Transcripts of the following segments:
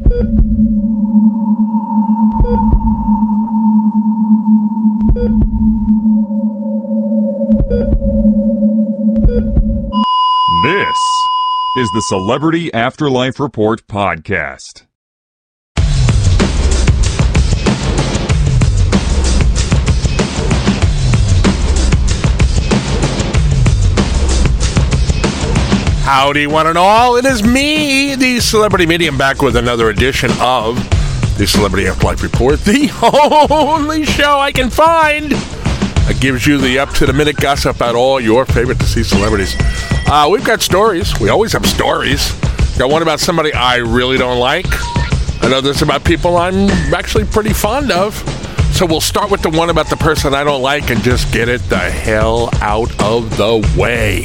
This is the Celebrity Afterlife Report podcast. Howdy, one and all. It is me, the Celebrity Medium, back with another edition of the Celebrity Afterlife Report, the only show I can find that gives you the up-to-the-minute gossip about all your favorite deceased celebrities. We've got stories. We always have stories. Got one about somebody I really don't like. Another's about people I'm actually pretty fond of. So we'll start with the one about the person I don't like and just get it the hell out of the way.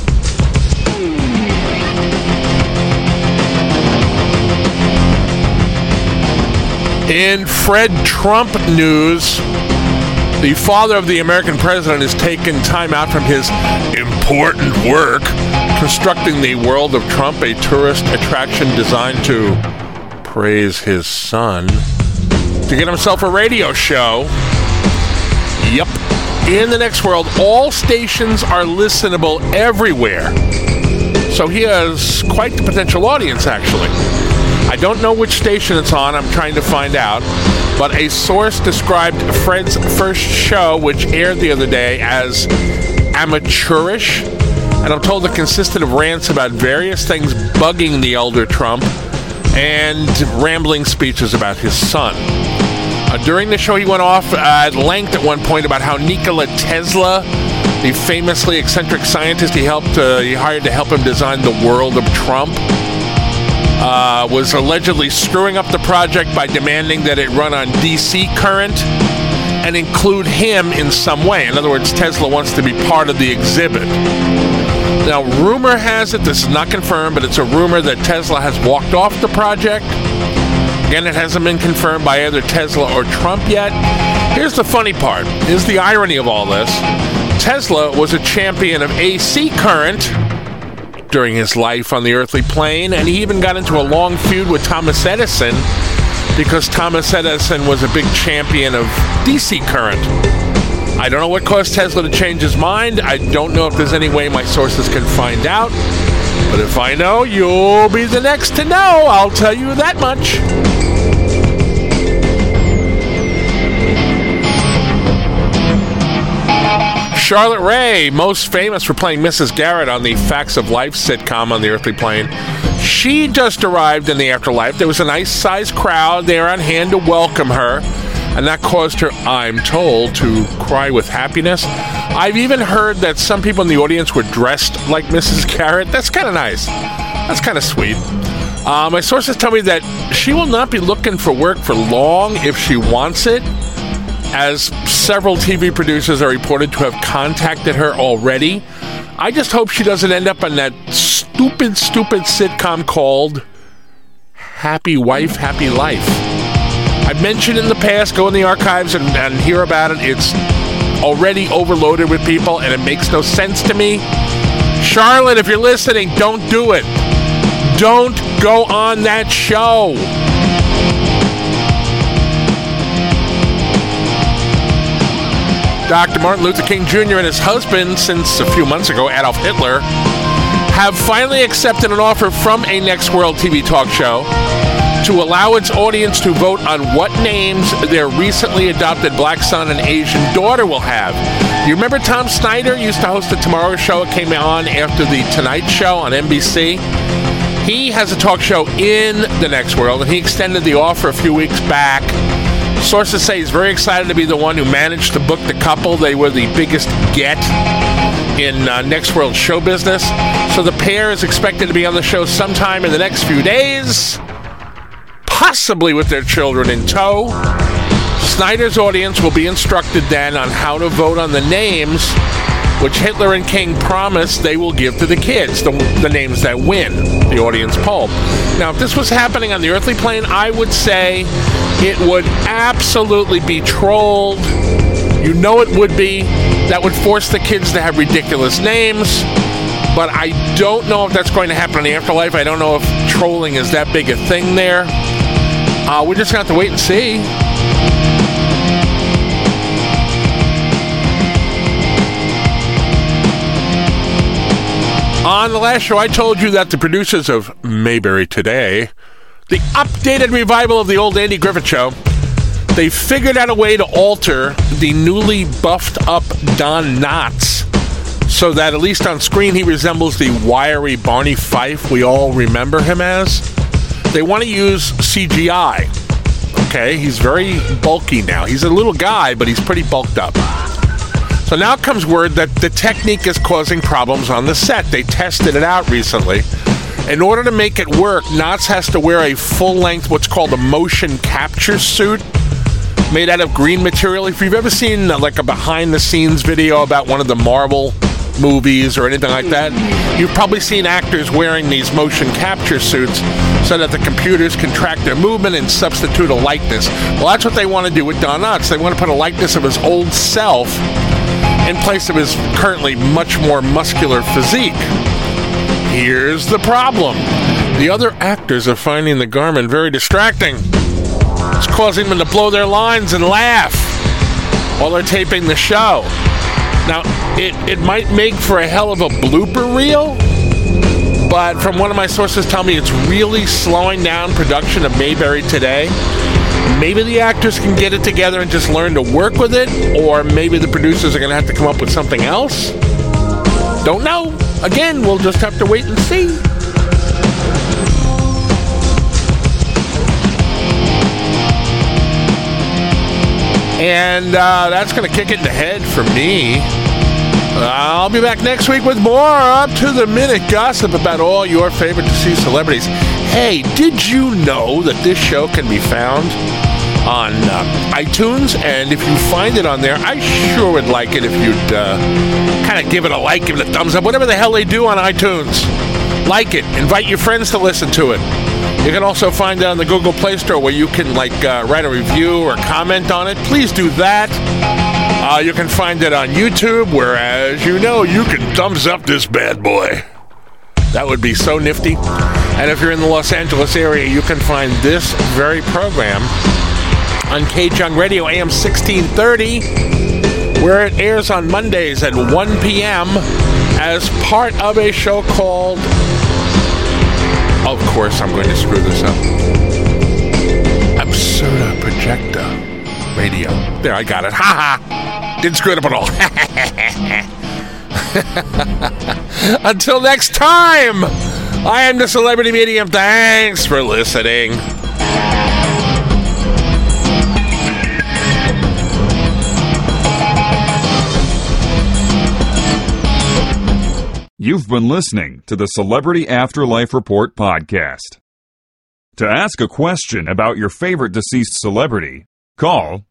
In Fred Trump news, the father of the American president has taken time out from his important work constructing the World of Trump, a tourist attraction designed to praise his son, to get himself a radio show. Yep. In the next world, all stations are listenable everywhere. So he has quite the potential audience, actually. I don't know which station it's on. I'm trying to find out. But a source described Fred's first show, which aired the other day, as amateurish. And I'm told it consisted of rants about various things bugging the elder Trump and rambling speeches about his son. During the show, he went off at length at one point about how Nikola Tesla, the famously eccentric scientist he hired to help him design the World of Trump, was allegedly screwing up the project by demanding that it run on DC current and include him in some way. In other words, Tesla wants to be part of the exhibit. Now, rumor has it, this is not confirmed, but it's a rumor that Tesla has walked off the project. Again, it hasn't been confirmed by either Tesla or Trump yet. Here's the funny part. Here's the irony of all this. Tesla was a champion of AC current during his life on the earthly plane, and he even got into a long feud with Thomas Edison because Thomas Edison was a big champion of DC current. I don't know what caused Tesla to change his mind. I don't know if there's any way my sources can find out. But if I know, you'll be the next to know. I'll tell you that much. Charlotte Rae, most famous for playing Mrs. Garrett on the Facts of Life sitcom on the earthly plane. She just arrived in the afterlife. There was a nice-sized crowd there on hand to welcome her, and that caused her, I'm told, to cry with happiness. I've even heard that some people in the audience were dressed like Mrs. Garrett. That's kind of nice. That's kind of sweet. My sources tell me that she will not be looking for work for long if she wants it, as several TV producers are reported to have contacted her already. I just hope she doesn't end up on that stupid sitcom called Happy Wife, Happy Life. I've mentioned in the past, go in the archives and hear about it. It's already overloaded with people, and it makes no sense to me. Charlotte, if you're listening, don't do it. Don't go on that show. Dr. Martin Luther King Jr. and his husband, since a few months ago, Adolf Hitler, have finally accepted an offer from a Next World TV talk show to allow its audience to vote on what names their recently adopted black son and Asian daughter will have. You remember Tom Snyder used to host the Tomorrow Show? It came on after the Tonight Show on NBC. He has a talk show in the Next World, and he extended the offer a few weeks back. Sources say he's very excited to be the one who managed to book the couple. They were the biggest get in Next World show business. So the pair is expected to be on the show sometime in the next few days, possibly with their children in tow. Snyder's audience will be instructed then on how to vote on the names which Hitler and King promised they will give to the kids, the names that win the audience poll. Now, if this was happening on the earthly plane, I would say it would absolutely be trolled. You know it would be. That would force the kids to have ridiculous names. But I don't know if that's going to happen in the afterlife. I don't know if trolling is that big a thing there. We're just going to have to wait and see. On the last show, I told you that the producers of Mayberry Today, the updated revival of the old Andy Griffith Show, they figured out a way to alter the newly buffed up Don Knotts so that at least on screen he resembles the wiry Barney Fife we all remember him as. They want to use CGI. Okay, he's very bulky now. He's a little guy, but he's pretty bulked up. So now comes word that the technique is causing problems on the set. They tested it out recently. In order to make it work, Knotts has to wear a full-length, what's called a motion capture suit, made out of green material. If you've ever seen like a behind-the-scenes video about one of the Marvel movies or anything like that, you've probably seen actors wearing these motion capture suits so that the computers can track their movement and substitute a likeness. Well, that's what they want to do with Don Knotts. They want to put a likeness of his old self in place of his currently much more muscular physique. Here's the problem. The other actors are finding the garment very distracting. It's causing them to blow their lines and laugh while they're taping the show. Now, it might make for a hell of a blooper reel, but from one of my sources tell me it's really slowing down production of Mayberry Today. Maybe the actors can get it together and just learn to work with it, or maybe the producers are going to have to come up with something else. Don't know. Again, we'll just have to wait and see. And that's going to kick it in the head for me. I'll be back next week with more up-to-the-minute gossip about all your favorite deceased celebrities. Hey, did you know that this show can be found on iTunes? And if you find it on there, I sure would like it if you'd kind of give it a like, give it a thumbs up, whatever the hell they do on iTunes. Like it. Invite your friends to listen to it. You can also find it on the Google Play Store where you can write a review or comment on it. Please do that. You can find it on YouTube, where, as you know, you can thumbs up this bad boy. That would be so nifty. And if you're in the Los Angeles area, you can find this very program on K-Jung Radio, AM 1630, where it airs on Mondays at 1 p.m. as part of a show called... Of course, I'm going to screw this up. Absurda Projecta Radio. There, I got it. Ha ha! Didn't screw it up at all. Until next time, I am the Celebrity Medium. Thanks for listening. You've been listening to the Celebrity Afterlife Report podcast. To ask a question about your favorite deceased celebrity, call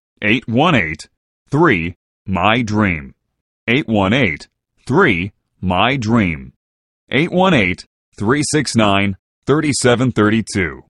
818-3-MY-DREAM. 818-3-MY-DREAM. 818-369-3732.